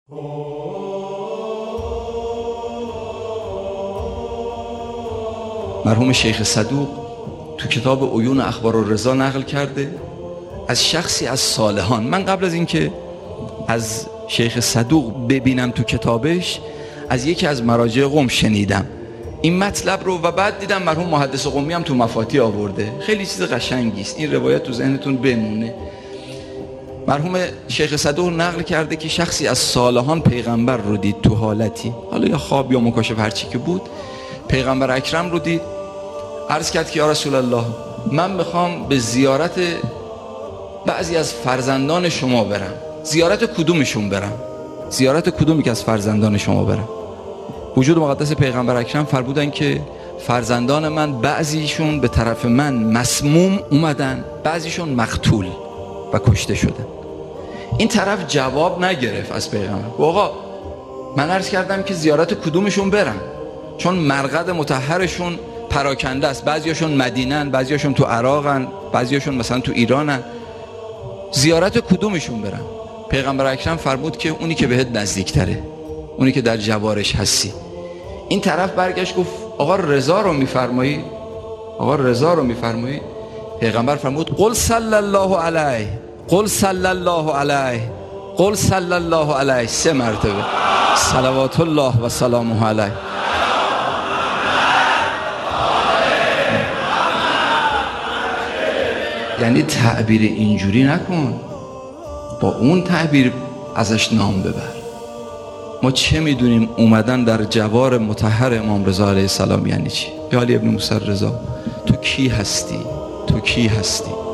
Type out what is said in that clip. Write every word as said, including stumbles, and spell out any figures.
مرحوم شیخ صدوق تو کتاب عیون اخبار الرضا نقل کرده از شخصی از صالحان. من قبل از اینکه از شیخ صدوق ببینم تو کتابش، از یکی از مراجع قم شنیدم این مطلب رو و بعد دیدم مرحوم محدث قمی هم تو مفاتیح آورده. خیلی چیز قشنگی است، این روایت تو ذهنتون بمونه. مرحوم شیخ صدوق نقل کرده که شخصی از صالحان پیغمبر رو دید تو حالتی، حالا یا خواب یا مکاشف هرچی که بود، پیغمبر اکرم رو دید. عرض کرد که یا رسول الله، من میخوام به زیارت بعضی از فرزندان شما برم. زیارت کدومشون برم؟ زیارت کدومی که از فرزندان شما برم؟ وجود مقدس پیغمبر اکرم فرمودن که فرزندان من بعضیشون به طرف من مسموم اومدن، بعضیشون مقتول و کشته شدن. این طرف جواب نگرفت از پیغمبر. آقا من عرض کردم که زیارت کدومشون برم، چون مرقد مطهرشون پراکنده است، بعضیاشون مدینن، بعضیاشون تو عراقن، بعضیاشون مثلا تو ایرانن، زیارت کدومشون برم؟ پیغمبر اکرم فرمود که اونی که بهت نزدیکتره، اونی که در جوارش هستی. این طرف برگشت گفت آقا رضا رو میفرمایی؟ آقا رضا رو میفرمایی؟ پیغمبر فرمود قل صلی الله علیه، قل صلی الله علیه، قل صلی الله علیه، سه مرتبه صلوات الله و سلامه علیه. یعنی تعبیر اینجوری نکن، با اون تعبیر ازش نام ببر. ما چه میدونیم اومدن در جوار مطهر امام رضا علیه السلام یعنی چی؟ یا علی ابن موسی رضا، تو کی هستی؟ تو کی هستی؟